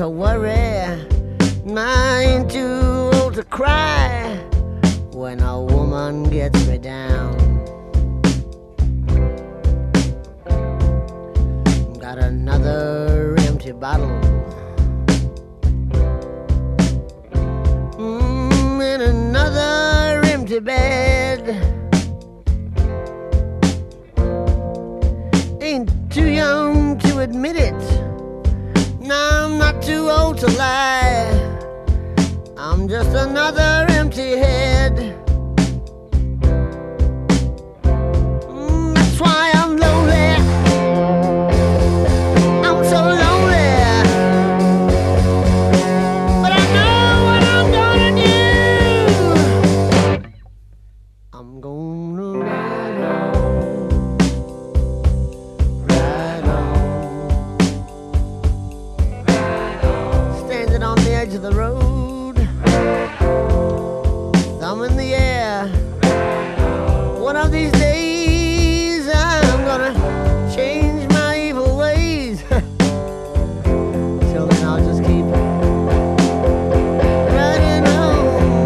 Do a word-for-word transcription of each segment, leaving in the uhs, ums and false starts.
worry. I ain't too old to cry when a woman gets me down. Got another empty bottle, mm, and another empty bed. Ain't too young to admit it. No, I'm not too old to lie. I'm just another empty head. Mm, that's why I'm lonely. I'm so lonely. But I know what I'm gonna do. I'm gonna ride on, ride on, standing on the edge of the road, thumb in the air. One of these days I'm gonna change my evil ways. Till then I'll just keep riding on.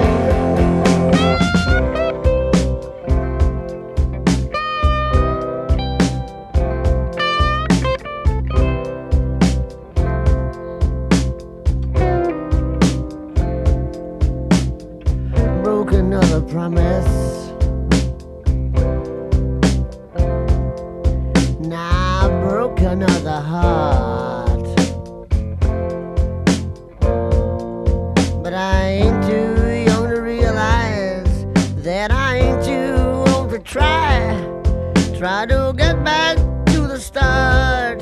Broke another promise. Now I broke another heart. But I ain't too young to realize that I ain't too old to try. Try to get back to the start.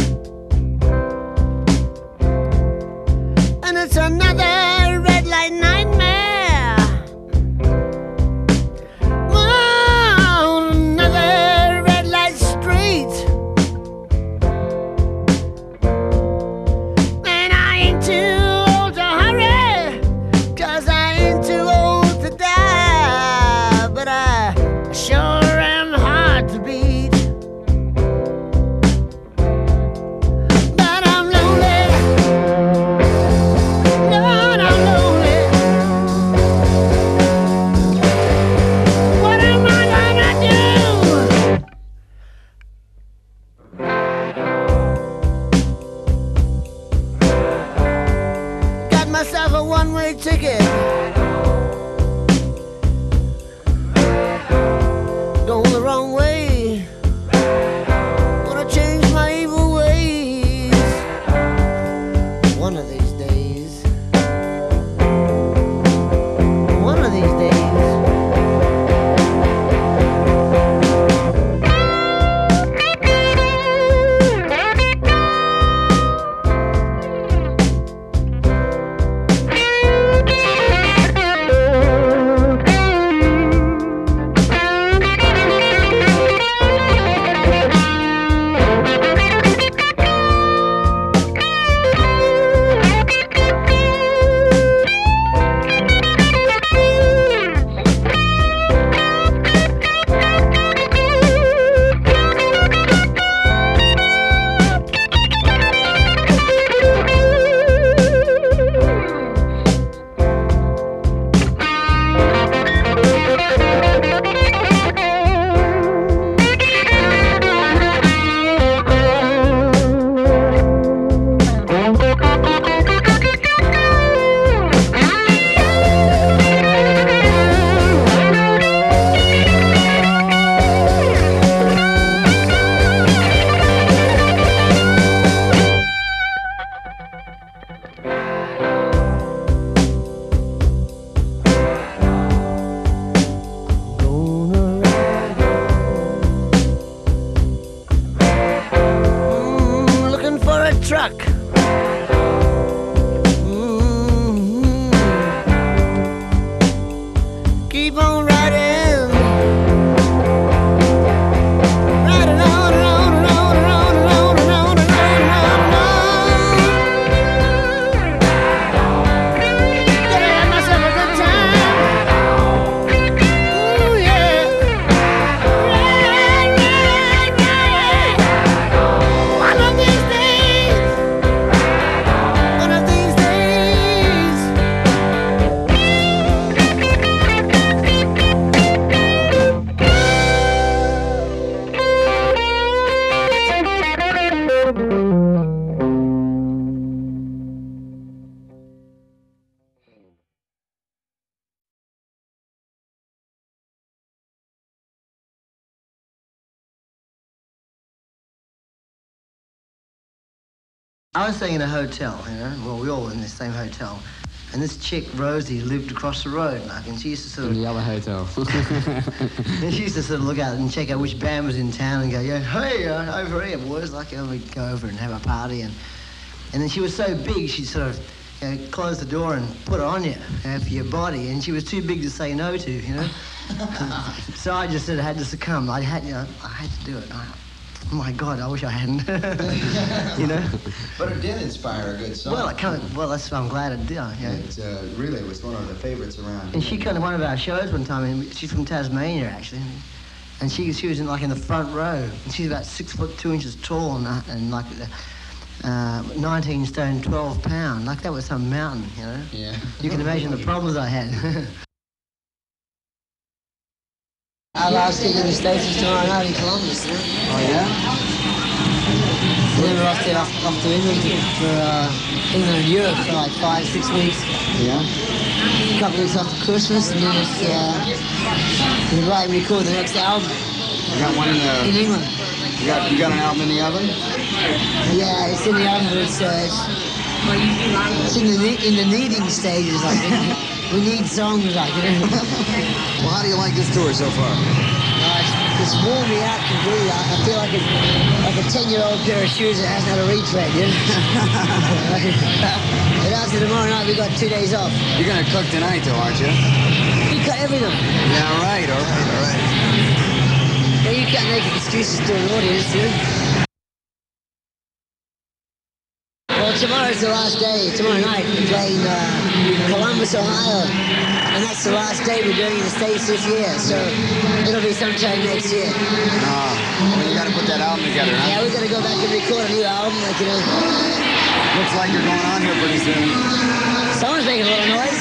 And it's another red light nightmare. Oh, another red light street. And I ain't too old to hurry, 'cause I ain't too old to die. But I sure am hard to beat. But I'm lonely. Lord, I'm lonely. What am I gonna do? Got myself a one-way ticket. Going the wrong way. Wanna change my evil ways. One of these days. One of these days. I was staying in a hotel, you know, well, we all were in the same hotel. And this chick, Rosie, lived across the road, like, and she used to sort of... In the other hotel. And she used to sort of look out and check out which band was in town and go, yeah, hey, uh, over here, boys. Like, and we'd go over and have a party. And, and then she was so big, she'd sort of, you know, close the door and put it on you, you know, for your body. And she was too big to say no to, you know. So I just sort of had to succumb. I had, you know, I had to do it. I, oh my God, I wish I hadn't. You know. But it did inspire a good song. Well, I kind of. Well, that's. I'm glad it did. Yeah. It uh, really was one of the favorites around. And she came to one of our shows one time, and she's from Tasmania actually, and she she was in like in the front row, and she's about six foot two inches tall and, uh, and like uh, nineteen stone, twelve pound. Like that was some mountain, you know. Yeah. You can imagine the problems I had. Our last gig in the States is tomorrow night in Columbus, you know? Oh, yeah? And then we're off to, off, off to England for uh, England and Europe for like five, six weeks. Yeah? A couple of weeks after Christmas, and then it's, uh, we'll write and record the next album. You got one in the... In England. You got, you got an album in the oven? Yeah, it's in the oven, but it's, uh, it's, it's in, the, in the kneading stages, I think. We need songs, like, you know. Well, how do you like this tour so far? Uh, it's, it's worn me out completely. I, I feel like a, like a ten-year-old pair of shoes that hasn't had a retread, you know? But after tomorrow night, we've got two days off. You're gonna cook tonight, though, aren't you? We cut everything. Yeah, right, all right, all right. Yeah, you can't make excuses to an audience, you know? Well, tomorrow's the last day. Tomorrow night, we're playing uh, Columbus, Ohio. And that's the last day we're doing in the States this year, so it'll be sometime next year. Ah, well, you gotta put that album together, huh? Yeah, we're gonna go back and record a new album, like, you know. Looks like you're going on here pretty soon. Someone's making a little noise.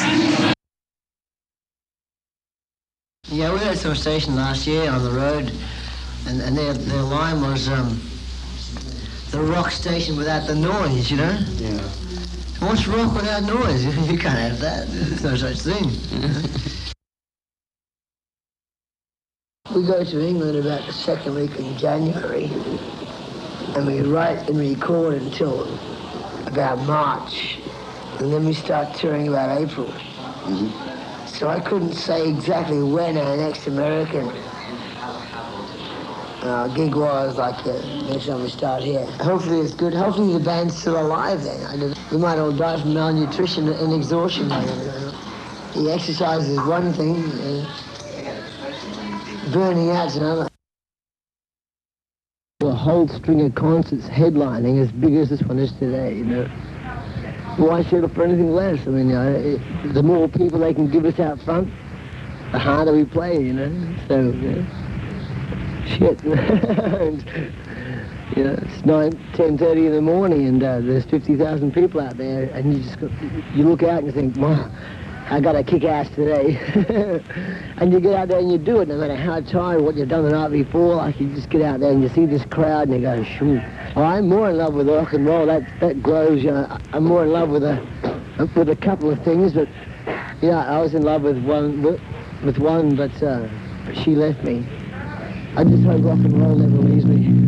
Yeah, we had some station last year on the road, and, and their, their line was um, the rock station without the noise, you know? Yeah. What's rock without noise? You can't have that. There's no such thing. We go to England about the second week in January, and we write and record until about March, and then we start touring about April. Mm-hmm. So I couldn't say exactly when our next American uh, gig was, like uh, next time we start here. Hopefully it's good. Hopefully the band's still alive then. I don't, we might all die from malnutrition and exhaustion. The exercise is one thing, uh, burning out's another. A whole string of concerts headlining as big as this one is today, you know. Why settle for anything less? I mean, you know, it, the more people they can give us out front, the harder we play, you know. So, you know, shit. You know, it's nine, ten thirty in the morning, and uh, there's fifty thousand people out there, and you just go, you look out and you think, wow, I got to kick ass today. And you get out there and you do it, no matter how tired, what you've done the night before. Like, you just get out there and you see this crowd and you go, shoot. Oh, I'm more in love with rock and roll. That that grows. You know, I'm more in love with a with a couple of things, but yeah, I was in love with one with, with one, but uh, she left me. I just hope rock and roll never leaves me.